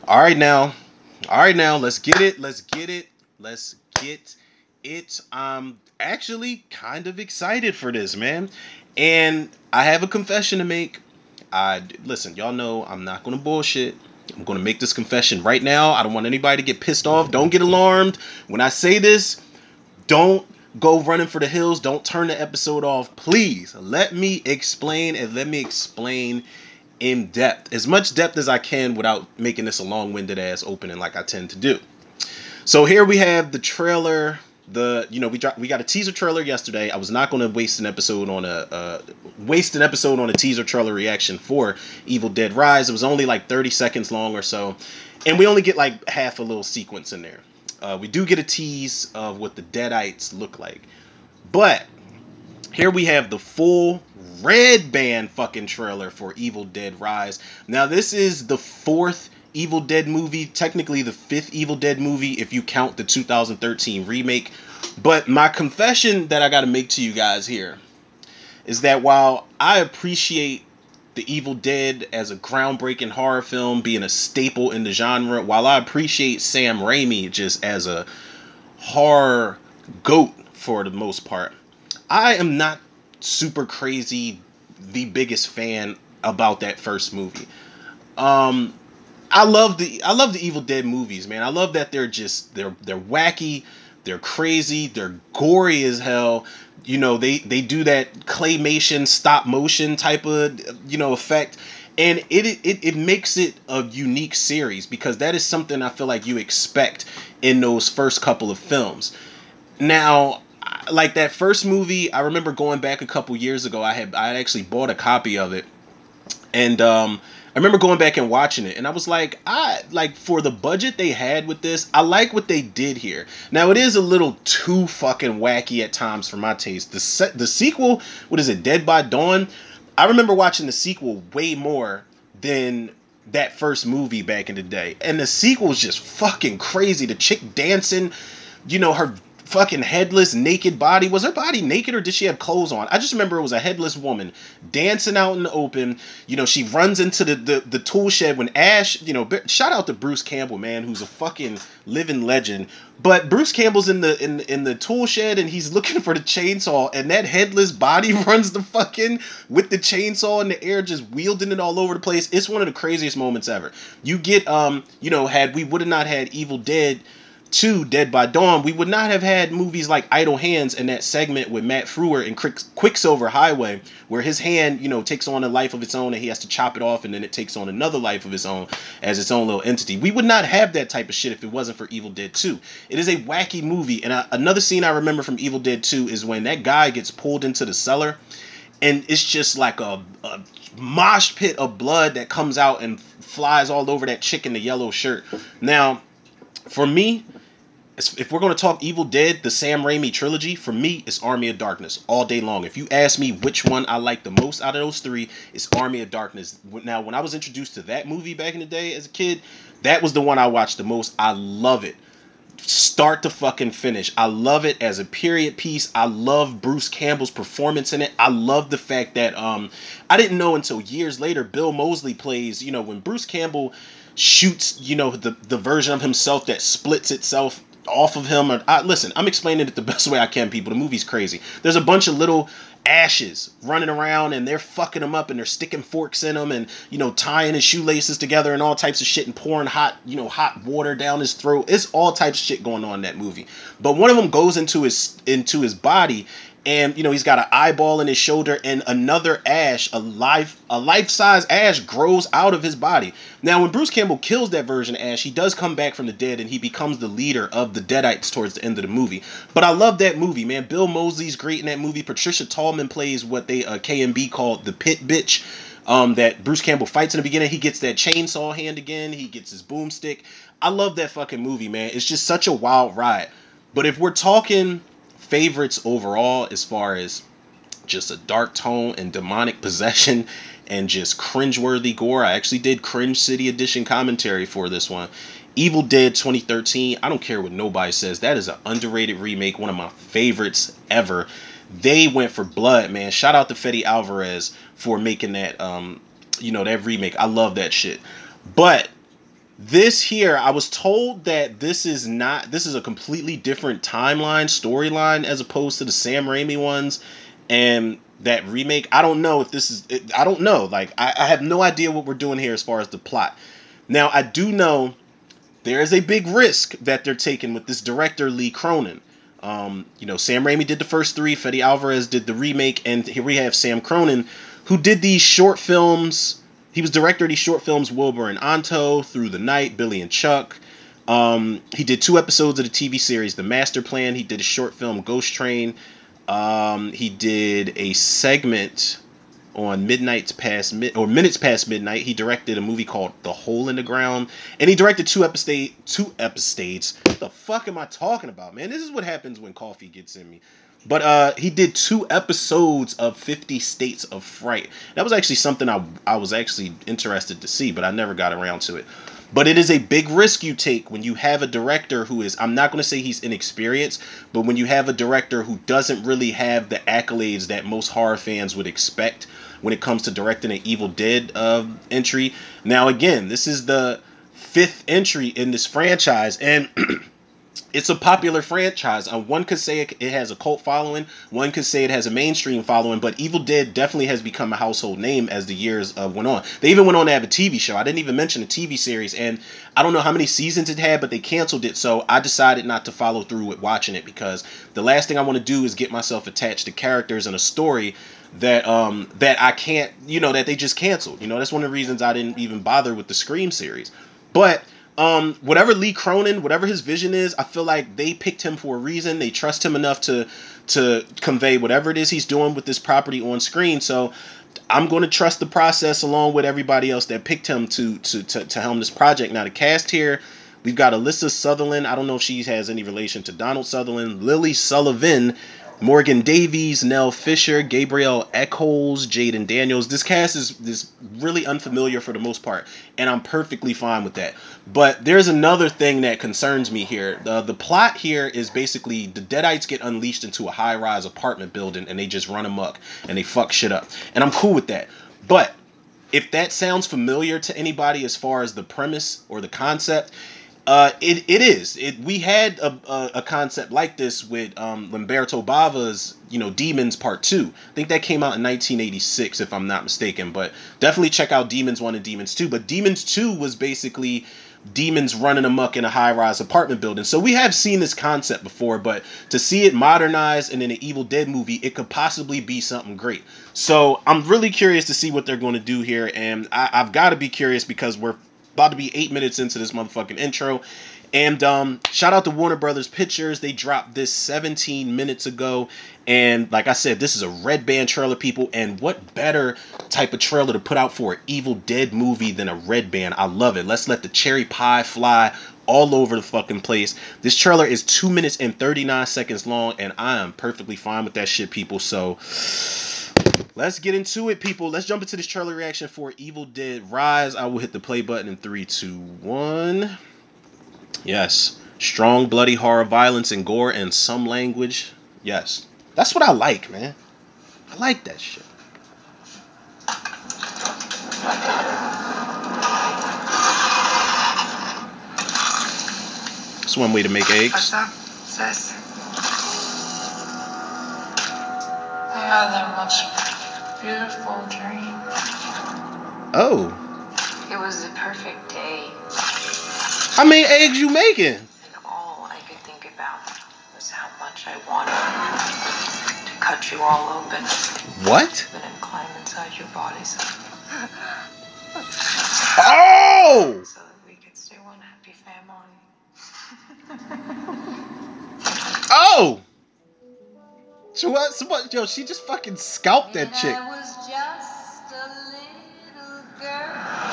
All right now. All right now, let's get it. Let's get it. Let's get it. I'm actually kind of excited for this, man. And I have a confession to make. I listen, y'all know I'm not going to bullshit. I'm going to make this confession right now. I don't want anybody to get pissed off. Don't get alarmed. When I say this, don't go running for the hills. Don't turn the episode off. Please let me explain and let me explain in depth, as much depth as I can without making this a long-winded ass opening like I tend to do. So here we have the trailer. We got a teaser trailer yesterday. I was not going to waste an episode on a teaser trailer reaction for Evil Dead Rise. It was only like 30 seconds long or so, and we only get like half a little sequence in there. We do get a tease of what the Deadites look like, but here we have the full red band fucking trailer for Evil Dead Rise. Now this is the fourth Evil Dead movie, technically the fifth Evil Dead movie if you count the 2013 remake. But my confession that I got to make to you guys here is that while I appreciate the Evil Dead as a groundbreaking horror film being a staple in the genre, while I appreciate Sam Raimi just as a horror goat for the most part, I am not super crazy the biggest fan about that first movie. Um I love the Evil Dead movies, man. I love that they're wacky, they're crazy, they're gory as hell. They do that claymation stop motion type of effect. And it makes it a unique series because that is something I feel like you expect in those first couple of films. Now, like that first movie, I remember going back a couple years ago. I had actually bought a copy of it, and I remember going back and watching it, and I was like, I like for the budget they had with this, I like what they did here. Now it is a little too fucking wacky at times for my taste. The sequel, what is it, Dead by Dawn? I remember watching the sequel way more than that first movie back in the day, and the sequel is just fucking crazy. The chick dancing, her fucking headless naked body. Was her body naked or did she have clothes on? I just remember it was a headless woman dancing out in the open. She runs into the tool shed when Ash, shout out to Bruce Campbell, man, who's a fucking living legend. But Bruce Campbell's in the tool shed and he's looking for the chainsaw, and that headless body runs the fucking with the chainsaw in the air, just wielding it all over the place. It's one of the craziest moments ever. You get had we would have not had Evil Dead 2 Dead by Dawn, we would not have had movies like Idle Hands and that segment with Matt Frewer in Quicksilver Highway, where his hand, takes on a life of its own and he has to chop it off and then it takes on another life of its own as its own little entity. We would not have that type of shit if it wasn't for Evil Dead 2. It is a wacky movie. And another scene I remember from Evil Dead 2 is when that guy gets pulled into the cellar and it's just like a mosh pit of blood that comes out and flies all over that chick in the yellow shirt. Now, for me, if we're going to talk Evil Dead, the Sam Raimi trilogy, for me, it's Army of Darkness all day long. If you ask me which one I like the most out of those three, it's Army of Darkness. Now, when I was introduced to that movie back in the day as a kid, that was the one I watched the most. I love it. Start to fucking finish. I love it as a period piece. I love Bruce Campbell's performance in it. I love the fact that I didn't know until years later Bill Moseley plays, when Bruce Campbell shoots, the version of himself that splits itself off of him. Listen, I'm explaining it the best way I can, people. The movie's crazy. There's a bunch of little ashes running around and they're fucking him up and they're sticking forks in him and tying his shoelaces together and all types of shit and pouring hot water down his throat. It's all types of shit going on in that movie. But one of them goes into his body, and he's got an eyeball in his shoulder, and another Ash, a life-size Ash, grows out of his body. Now, when Bruce Campbell kills that version of Ash, he does come back from the dead, and he becomes the leader of the Deadites towards the end of the movie. But I love that movie, man. Bill Moseley's great in that movie. Patricia Tallman plays what they KMB called the Pit Bitch. That Bruce Campbell fights in the beginning. He gets that chainsaw hand again. He gets his boomstick. I love that fucking movie, man. It's just such a wild ride. But if we're talking favorites overall, as far as just a dark tone and demonic possession and just cringeworthy gore, I actually did Cringe City Edition commentary for this one. Evil Dead 2013, I don't care what nobody says, that is an underrated remake, one of my favorites ever. They went for blood, man. Shout out to Fede Alvarez for making that that remake. I love that shit. But This here, I was told that this is a completely different timeline, storyline, as opposed to the Sam Raimi ones. And that remake, I don't know if this is, I don't know. Like, I have no idea what we're doing here as far as the plot. Now, I do know there is a big risk that they're taking with this director, Lee Cronin. Sam Raimi did the first three, Fede Alvarez did the remake, and here we have Sam Cronin, who did these short films. He was director of these short films, Wilbur and Anto, Through the Night, Billy and Chuck. He did 2 episodes of the TV series, The Master Plan. He did a short film, Ghost Train. He did a segment on minutes past midnight. He directed a movie called The Hole in the Ground, and he directed two episodes. What the fuck am I talking about, man? This is what happens when coffee gets in me. But he did 2 episodes of 50 States of Fright. That was actually something I was actually interested to see, but I never got around to it. But it is a big risk you take when you have a director who is, I'm not going to say he's inexperienced, but when you have a director who doesn't really have the accolades that most horror fans would expect when it comes to directing an Evil Dead entry. Now, again, this is the fifth entry in this franchise, and it's a popular franchise. One could say it has a cult following. One could say it has a mainstream following. But Evil Dead definitely has become a household name as the years went on. They even went on to have a TV show. I didn't even mention the TV series, and I don't know how many seasons it had, but they canceled it. So I decided not to follow through with watching it because the last thing I want to do is get myself attached to characters and a story that I can't, that they just canceled. That's one of the reasons I didn't even bother with the Scream series. But whatever Lee Cronin, whatever his vision is, I feel like they picked him for a reason. They trust him enough to convey whatever it is he's doing with this property on screen. So I'm going to trust the process along with everybody else that picked him to helm this project. Now the cast here, we've got Alyssa Sutherland. I don't know if she has any relation to Donald Sutherland. Lily Sullivan, Morgan Davies, Nell Fisher, Gabriel Echols, Jaden Daniels. This cast is really unfamiliar for the most part, and I'm perfectly fine with that. But there's another thing that concerns me here. The plot here is basically the Deadites get unleashed into a high-rise apartment building, and they just run amok, and they fuck shit up. And I'm cool with that. But if that sounds familiar to anybody as far as the premise or the concept, it is. We had a concept like this with Lamberto Bava's, Demons Part 2. I think that came out in 1986, if I'm not mistaken. But definitely check out Demons 1 and Demons 2. But Demons 2 was basically demons running amok in a high-rise apartment building. So we have seen this concept before, but to see it modernized and in an Evil Dead movie, it could possibly be something great. So I'm really curious to see what they're going to do here, and I've got to be curious because we're about to be 8 minutes into this motherfucking intro. And shout out to Warner Brothers Pictures. They dropped this 17 minutes ago. And like I said, this is a red band trailer, people. And what better type of trailer to put out for an Evil Dead movie than a red band? I love it. Let's let the cherry pie fly all over the fucking place. This trailer is 2 minutes and 39 seconds long. And I am perfectly fine with that shit, people. So let's get into it, people. Let's jump into this trailer reaction for Evil Dead Rise. I will hit the play button in 3, 2, 1. Yes. Strong, bloody horror, violence, and gore, and some language. Yes. That's what I like, man. I like that shit. That's one way to make eggs. What's up, sis? I had the most beautiful dream. Oh. It was the perfect day. How many eggs you making? And all I could think about was how much I wanted to cut you all open. What? And climb inside your bodies. Oh! So that we could stay one happy family. Oh! So what? Yo, she just fucking scalped that chick. I was just a little girl.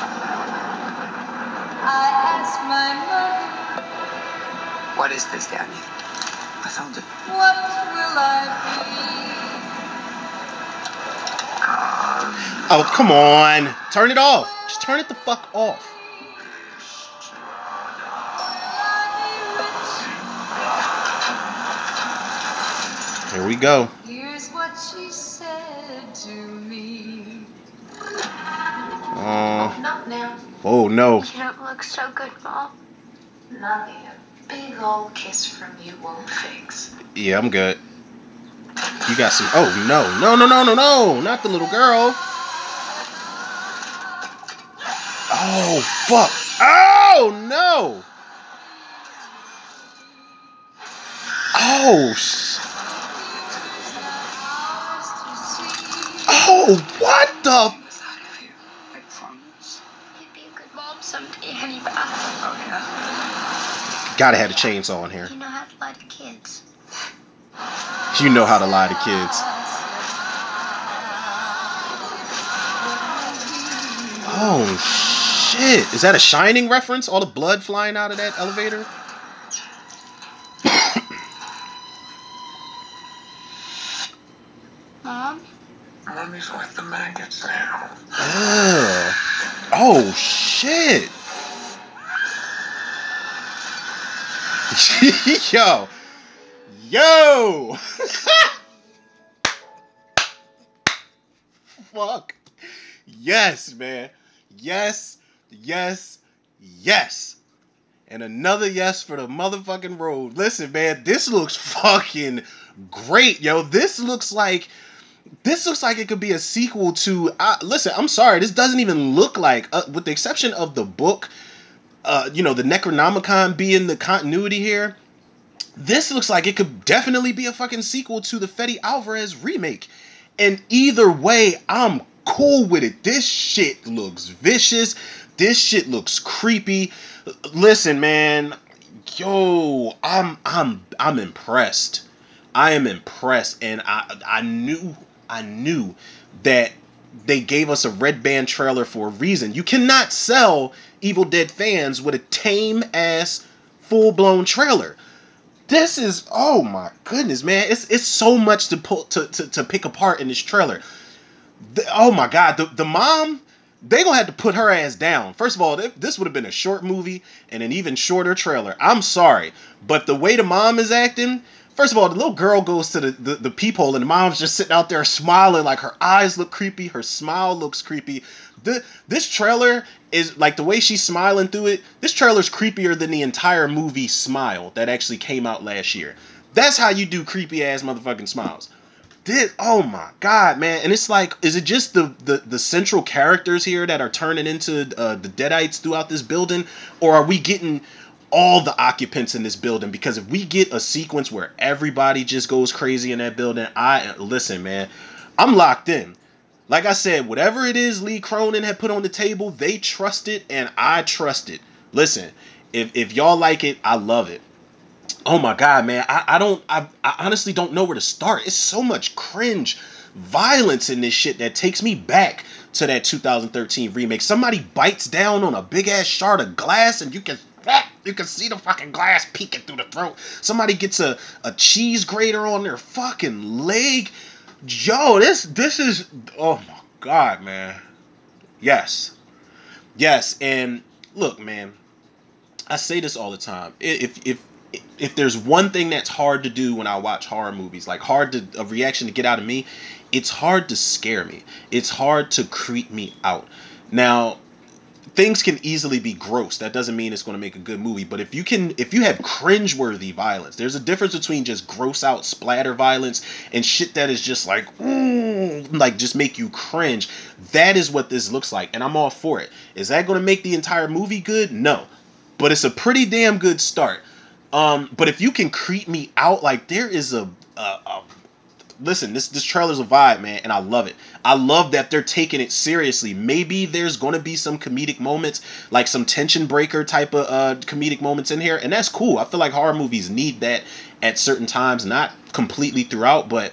I asked my mother. What is this, Daddy? I found it. What will I be? Oh, come on. Turn it off. Just turn it the fuck off. Here we go. Here's what she said to me. Oh no. You don't look so good, Mom. Nothing a big old kiss from you won't fix. Yeah, I'm good. You got some. Oh no, no, no, no, no, no! Not the little girl. Oh fuck! Oh no! Oh. Oh, what the? I promise. You'd be a good mom someday, honey. Oh yeah. Gotta have a chainsaw in here. You know how to lie to kids. You know how to lie to kids. Oh shit! Is that a Shining reference? All the blood flying out of that elevator? Mom? Mommy's with the maggots now. Ugh. Oh shit! Yo! Yo! Fuck. Yes, man. Yes, yes, yes. And another yes for the motherfucking road. Listen, man, this looks fucking great, yo. This looks like it could be a sequel to. Listen, I'm sorry, this doesn't even look like, with the exception of the book, the Necronomicon being the continuity here. This looks like it could definitely be a fucking sequel to the Fede Alvarez remake. And either way, I'm cool with it. This shit looks vicious. This shit looks creepy. Listen, man. Yo, I'm impressed. I am impressed, and I knew that they gave us a red band trailer for a reason. You cannot sell Evil Dead fans with a tame ass full blown trailer. This is, oh my goodness, man. It's so much to pull to pick apart in this trailer. Oh my god, the mom, they gonna have to put her ass down. First of all, this would have been a short movie and an even shorter trailer. I'm sorry, but the way the mom is acting. First of all, the little girl goes to the peephole and the mom's just sitting out there smiling, like her eyes look creepy, her smile looks creepy. This trailer is like the way she's smiling through it. This trailer's creepier than the entire movie Smile that actually came out last year. That's how you do creepy ass motherfucking smiles. Oh my god, man. And it's like, is it just the central characters here that are turning into the Deadites throughout this building, or are we getting all the occupants in this building? Because if we get a sequence where everybody just goes crazy in that building, listen, man, I'm locked in. Like I said, whatever it is Lee Cronin had put on the table, they trust it and I trust it. Listen, if y'all like it, I love it. Oh my god, man. I honestly don't know where to start. It's so much cringe violence in this shit that takes me back to that 2013 remake. Somebody bites down on a big ass shard of glass and you can see the fucking glass peeking through the throat. Somebody gets a cheese grater on their fucking leg. Yo, this is, oh my god, man. Yes. Yes, and look, man, I say this all the time. If there's one thing that's hard to do when I watch horror movies, like hard to a reaction to get out of me, it's hard to scare me. It's hard to creep me out. Now, things can easily be gross. That doesn't mean it's going to make a good movie. But if you have cringeworthy violence, there's a difference between just gross out splatter violence and shit that is just like, ooh, like just make you cringe. That is what this looks like, and I'm all for it. Is that going to make the entire movie good? No, but it's a pretty damn good start. But if you can creep me out, like there is a listen, this trailer's a vibe, man, and I love it. I love that they're taking it seriously. Maybe there's gonna be some comedic moments, like some tension breaker type of comedic moments in here, and that's cool. I feel like horror movies need that at certain times, not completely throughout, but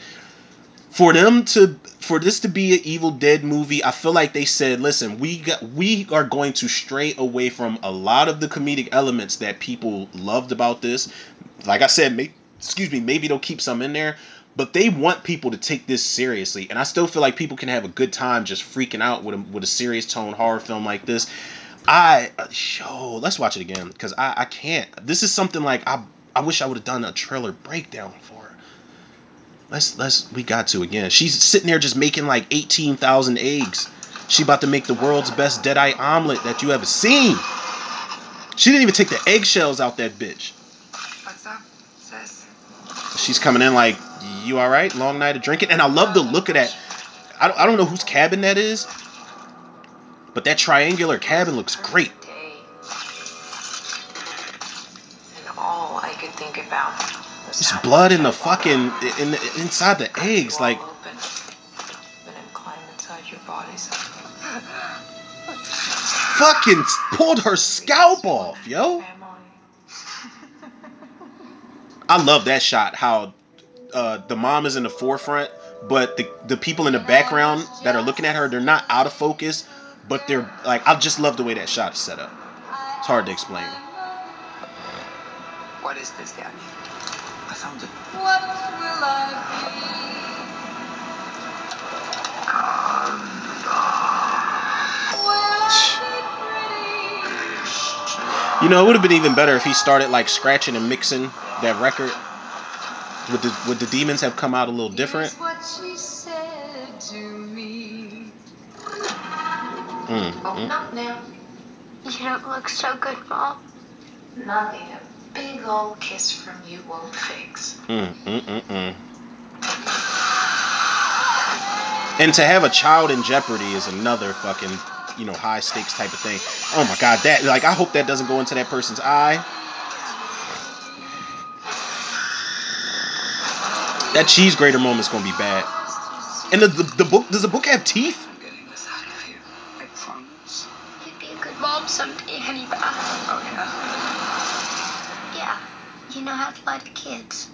for this to be an Evil Dead movie, I feel like they said, listen, we are going to stray away from a lot of the comedic elements that people loved about this. Like I said, excuse me, maybe they'll keep some in there, but they want people to take this seriously, and I still feel like people can have a good time just freaking out with a serious tone horror film like this. Let's watch it again because I can't. This is something like I wish I would have done a trailer breakdown for her. We got to again. She's sitting there just making like 18,000 eggs. She about to make the world's best deadeye omelet that you ever seen. She didn't even take the eggshells out that bitch. What's up, sis? She's coming in like, you all right? Long night of drinking. And I love the look of that. I don't know whose cabin that is, but that triangular cabin looks great. And all I could think about was There's how blood much in the I fucking wanted inside the to cut eggs. you all Like, open, but then climb inside your bodies. fucking pulled her scalp off, yo. I love that shot. How the mom is in the forefront, but the people in the background that are looking at her, they're not out of focus, but they're like, I just love the way that shot is set up. It's hard to explain. What is this, Dad? I found it. What will I You know, it would have been even better if he started like scratching and mixing that record. Would the demons have come out a little different? What she said to me. Open up now. You don't look so good, Mom. Nothing a big old kiss from you won't fix. And to have a child in jeopardy is another fucking, high stakes type of thing. Oh my god, that, like, I hope that doesn't go into that person's eye. That cheese grater moment's gonna be bad. And the book, does the book have teeth? I'm getting this out of you. I promise. You'd be a good mom someday, Honeybah. Oh, yeah? Yeah, you know how to lie to kids.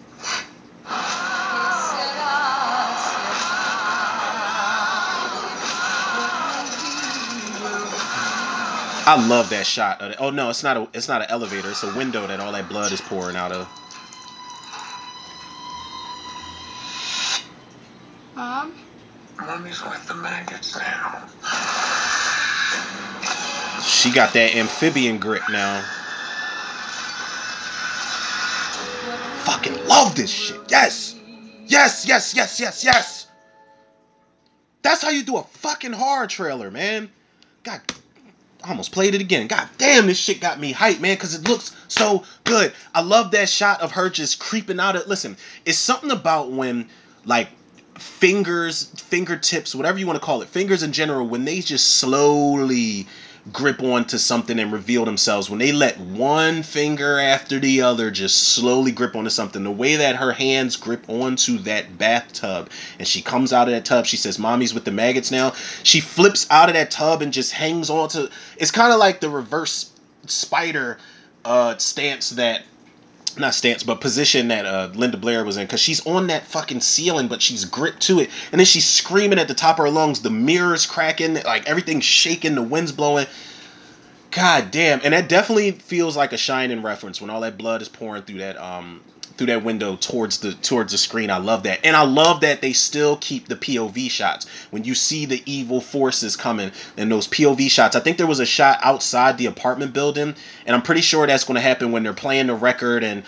I love that shot. Oh no, it's not an elevator. It's a window that all that blood is pouring out of. Mom? Mommy's with the maggots now. She got that amphibian grip now. Fucking love this shit. Yes. Yes, yes, yes, yes, yes. That's how you do a fucking horror trailer, man. God, I almost played it again. God damn, this shit got me hyped, man, because it looks so good. I love that shot of her just creeping out of. Listen, it's something about when, like, fingertips, whatever you want to call it, fingers in general, when they just slowly grip onto something and reveal themselves, when they let one finger after the other just slowly grip onto something, the way that her hands grip onto that bathtub and she comes out of that tub, she says, "Mommy's with the maggots now." She flips out of that tub and just hangs on to. It's kind of like the reverse spider stance that, not stance, but position that Linda Blair was in, because she's on that fucking ceiling, but she's gripped to it, and then she's screaming at the top of her lungs. The mirror's cracking, like everything's shaking, the wind's blowing. God damn, and that definitely feels like a Shining reference when all that blood is pouring through that window towards the screen. I love that, and I love that they still keep the POV shots when you see the evil forces coming, and those POV shots. I think there was a shot outside the apartment building, and I'm pretty sure that's going to happen when they're playing the record, and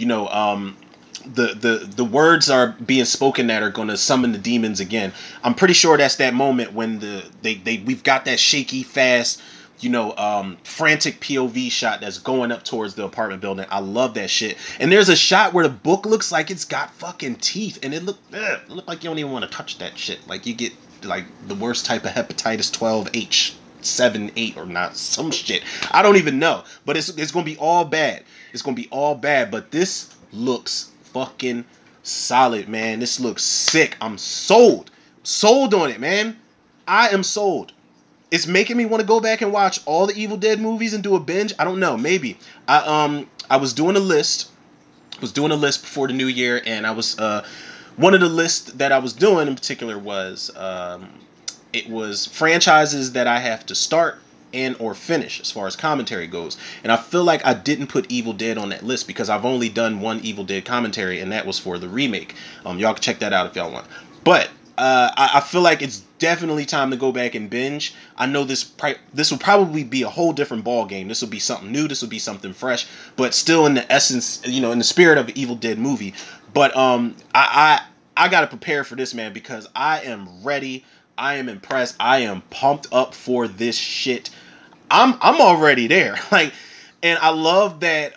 the words are being spoken that are going to summon the demons again. I'm pretty sure that's that moment when we've got that shaky fast, frantic POV shot that's going up towards the apartment building. I love that shit. And there's a shot where the book looks like it's got fucking teeth, and it look like you don't even want to touch that shit. Like you get like the worst type of hepatitis 12H 7-8 or not, some shit. I don't even know, but it's gonna be all bad. It's gonna be all bad. But this looks fucking solid, man. This looks sick. I'm sold on it, man. I am sold. It's making me want to go back and watch all the Evil Dead movies and do a binge. I don't know, maybe. I was doing a list. Before the new year, and I was one of the lists that I was doing in particular was it was franchises that I have to start and or finish as far as commentary goes. And I feel like I didn't put Evil Dead on that list because I've only done one Evil Dead commentary, and that was for the remake. Y'all can check that out if y'all want. But I feel like it's definitely time to go back and binge. I know this will probably be a whole different ball game. This will be something new. This will be something fresh, but still in the essence, in the spirit of an Evil Dead movie. But I gotta prepare for this, man, because I am ready. I am impressed. I am pumped up for this shit. I'm already there. Like, And I love that.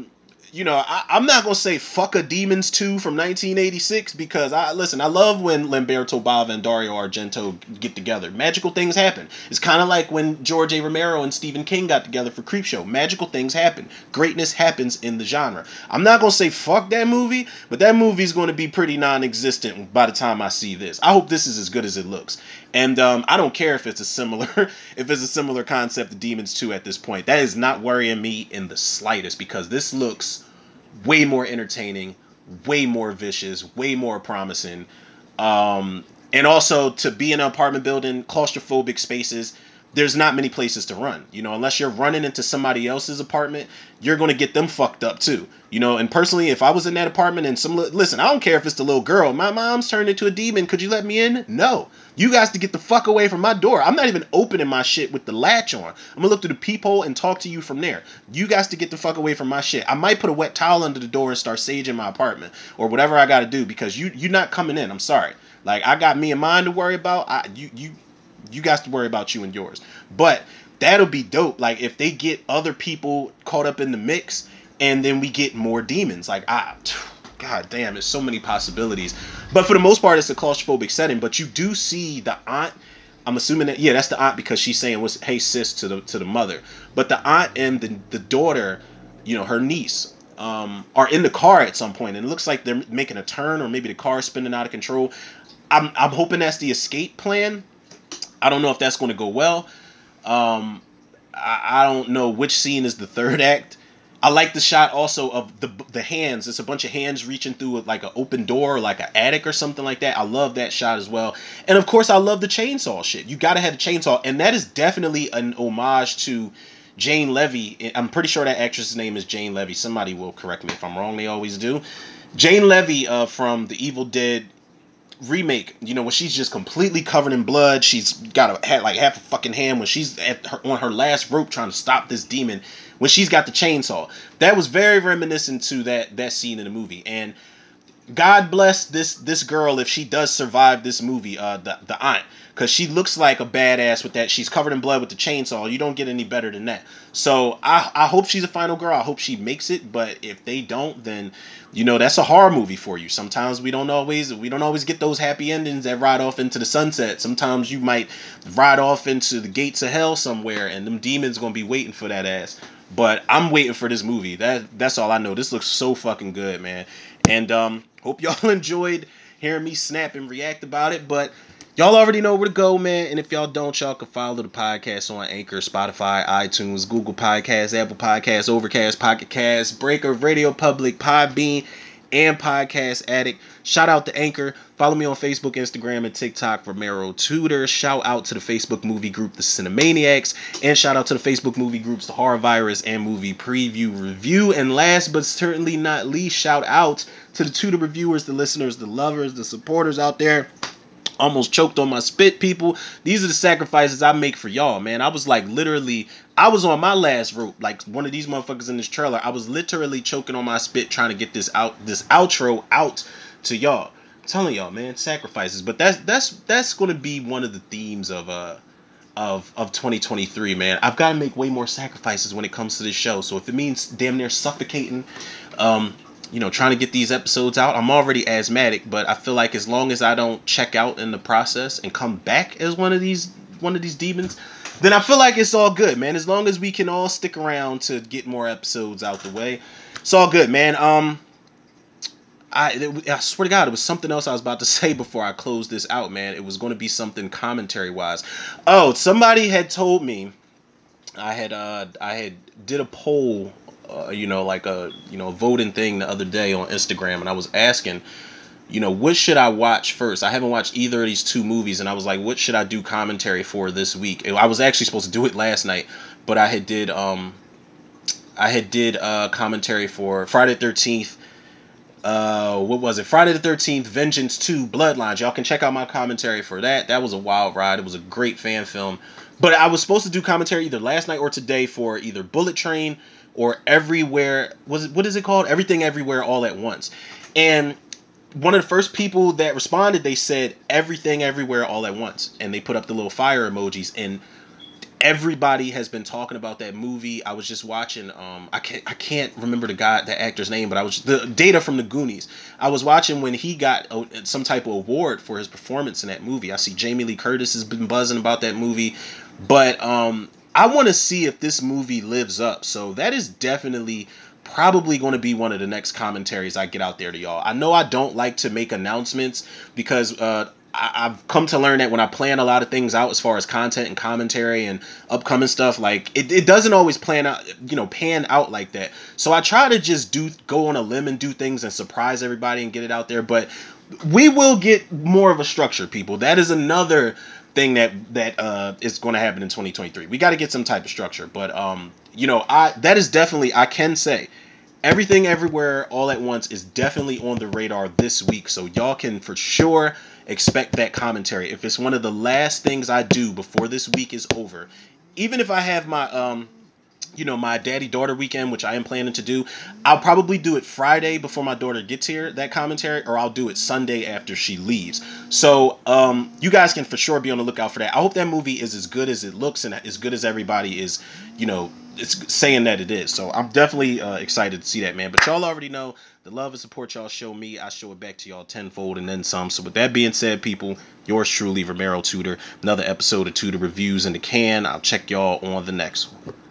I'm not gonna say fuck a Demons 2 from 1986 because I love when Lamberto Bava and Dario Argento get together. Magical things happen. It's kind of like when George A. Romero and Stephen King got together for Creepshow. Magical things happen. Greatness happens in the genre. I'm not gonna say fuck that movie, but that movie is going to be pretty non-existent by the time I see this. I hope this is as good as it looks. And I don't care if it's a similar if it's a similar concept to Demons 2 at this point. That is not worrying me in the slightest because this looks way more entertaining, way more vicious, way more promising. And also to be in an apartment building, claustrophobic spaces, there's not many places to run. Unless you're running into somebody else's apartment, you're gonna get them fucked up too. And personally, if I was in that apartment and listen, I don't care if it's the little girl. My mom's turned into a demon. Could you let me in? No. You guys to get the fuck away from my door. I'm not even opening my shit with the latch on. I'm gonna look through the peephole and talk to you from there. You guys to get the fuck away from my shit. I might put a wet towel under the door and start saging my apartment or whatever I gotta do because you're not coming in. I'm sorry. Like I got me and mine to worry about. You guys to worry about you and yours. But that'll be dope. Like if they get other people caught up in the mix, and then we get more demons. Like God damn, there's so many possibilities. But for the most part, it's a claustrophobic setting. But you do see the aunt. I'm assuming that that's the aunt because she's saying what's hey sis to the mother. But the aunt and the daughter, her niece, are in the car at some point, and it looks like they're making a turn, or maybe the car is spinning out of control. I'm hoping that's the escape plan. I don't know if that's going to go well. Um, I don't know which scene is the third act. I like the shot also of the hands. It's a bunch of hands reaching through like an open door, or like an attic or something like that. I love that shot as well. And of course, I love the chainsaw shit. You gotta have the chainsaw, and that is definitely an homage to Jane Levy. I'm pretty sure that actress's name is Jane Levy. Somebody will correct me if I'm wrong. They always do. Jane Levy from the Evil Dead remake, when she's just completely covered in blood. She's got like half a fucking hand when she's on her last rope trying to stop this demon. When she's got the chainsaw, that was very reminiscent to that scene in the movie. And God bless this girl if she does survive this movie, the aunt, because she looks like a badass with that. She's covered in blood with the chainsaw. You don't get any better than that. So I hope she's a final girl. I hope she makes it. But if they don't, then that's a horror movie for you. Sometimes we don't always get those happy endings that ride off into the sunset. Sometimes you might ride off into the gates of hell somewhere, and them demons gonna be waiting for that ass. But I'm waiting for this movie. That's all I know. This looks so fucking good, man. And hope y'all enjoyed hearing me snap and react about it. But y'all already know where to go, man. And if y'all don't, y'all can follow the podcast on Anchor, Spotify, iTunes, Google Podcasts, Apple Podcasts, Overcast, Pocket Cast, Breaker, Radio Public, Podbean, and Podcast Addict. Shout out to Anchor. Follow me on Facebook, Instagram, and TikTok, Romero Tudor. Shout out to the Facebook movie group, The Cinemaniacs. And shout out to the Facebook movie groups, The Horror Virus and Movie Preview Review. And last but certainly not least, shout out to the Tudor reviewers, the listeners, the lovers, the supporters out there. Almost choked on my spit, people. These are the sacrifices I make for y'all, man. I was like literally, I was on my last rope, like one of these motherfuckers in this trailer. I was literally choking on my spit trying to get this outro out to y'all. I'm telling y'all, man, sacrifices. But that's going to be one of the themes of 2023, man. I've got to make way more sacrifices when it comes to this show. So if it means damn near suffocating, trying to get these episodes out. I'm already asthmatic, but I feel like as long as I don't check out in the process and come back as one of these demons, then I feel like it's all good, man. As long as we can all stick around to get more episodes out the way, it's all good, man. I swear to God, it was something else I was about to say before I closed this out, man. It was going to be something commentary wise. Oh, somebody had told me I had did a poll, like a voting thing the other day on Instagram, and I was asking, what should I watch first? I haven't watched either of these two movies, and I was like, what should I do commentary for this week? I was actually supposed to do it last night, but I had did commentary for Friday the 13th. What was it? Friday the 13th, Vengeance 2, Bloodlines. Y'all can check out my commentary for that. That was a wild ride. It was a great fan film. But I was supposed to do commentary either last night or today for either Bullet Train or Everywhere. What is it called? Everything Everywhere All at Once. And one of the first people that responded, they said Everything Everywhere All at Once. And they put up the little fire emojis. And Everybody has been talking about that movie. I was just watching I can't remember the actor's name, but I was the Data from the Goonies. I was watching when he got some type of award for his performance in that movie. I see Jamie Lee Curtis has been buzzing about that movie, but I want to see if this movie lives up. So that is definitely probably going to be one of the next commentaries I get out there to y'all. I know I don't like to make announcements because I've come to learn that when I plan a lot of things out as far as content and commentary and upcoming stuff, like it doesn't always pan out like that. So I try to just go on a limb and do things and surprise everybody and get it out there. But we will get more of a structure, people. That is another thing that is going to happen in 2023. We got to get some type of structure. But I that is definitely, I can say, Everything Everywhere All at Once is definitely on the radar this week, so y'all can for sure expect that commentary. If it's one of the last things I do before this week is over, even if I have my daddy daughter weekend, which I am planning to do, I'll probably do it Friday before my daughter gets here, that commentary, or I'll do it Sunday after she leaves. So you guys can for sure be on the lookout for that. I hope that movie is as good as it looks and as good as everybody is, it's saying that it is. So I'm definitely excited to see that, man. But y'all already know the love and support y'all show me, I show it back to y'all tenfold and then some. So with that being said, people, yours truly, Romero Tudor. Another episode of Tudor Reviews in the can. I'll check y'all on the next one.